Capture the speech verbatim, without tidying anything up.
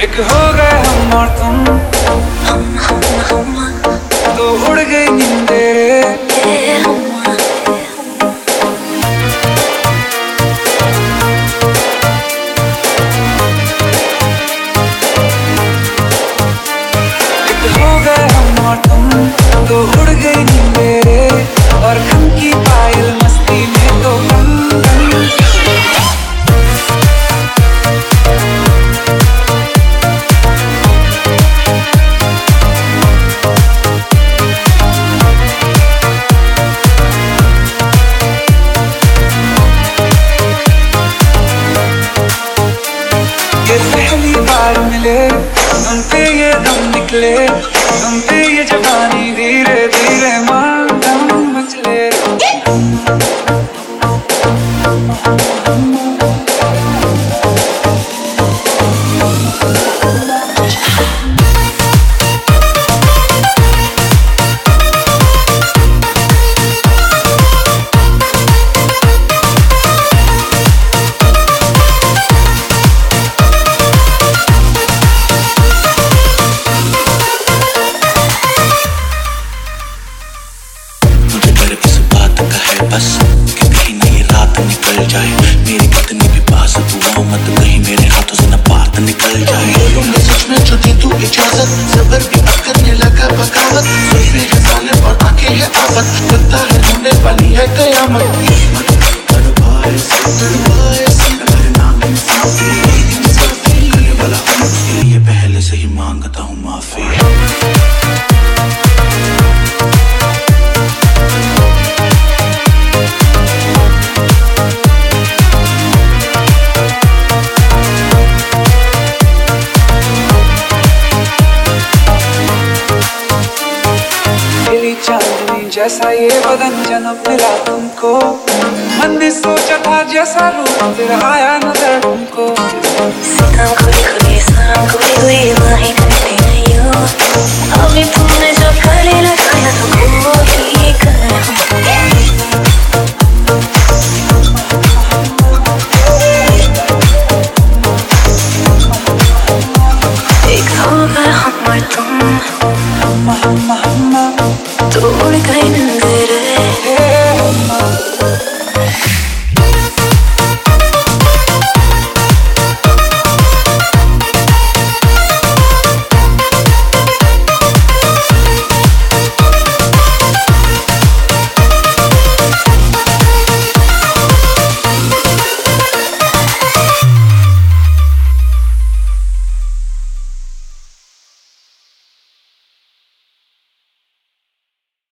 एक हो गए हम और तुम, हम हम हम तो उड़ गई नींदे रे। ये हम एक हो गए हम और तुम, तो उड़ गई नींदे रे। और खन की पायल मस्ती में तो गम गम। ये पहली बार मिले, तुम पे ये दम निकले, तुम पे ये जवानी धीरे धीरे मातम मचले। बस कि कहीं ना ये रात निकल जाए, मेरी कितनी भी पास दुआओं मत कहीं मेरे हाथों से न बात निकल जाए। बोलूंगा सच में जो दी तू इजाजत, सबर भी अब करने लगा बगावत। जुल्फे है जालिम और आंखें है आफत, लगता है होने वाली है कयामत। तड़पाए से तड़पाए से मेरे नाम में माफी करने वाला हूँ, उसके लिए पहले से ही मांगता हूँ माफी। चांदनी जैसा ये बदन जन्म मिला तुमको, मन ने सोचा था जैसा रूप फिर आया नजर तुमको। सितम खुली खुली सनम खुली हुई नहीं करती नहीं हो, अभी तुमने जो गले लगाया तो वो ही कर। एक हो गए हम और तुम, हम हम हम तो उड़ गई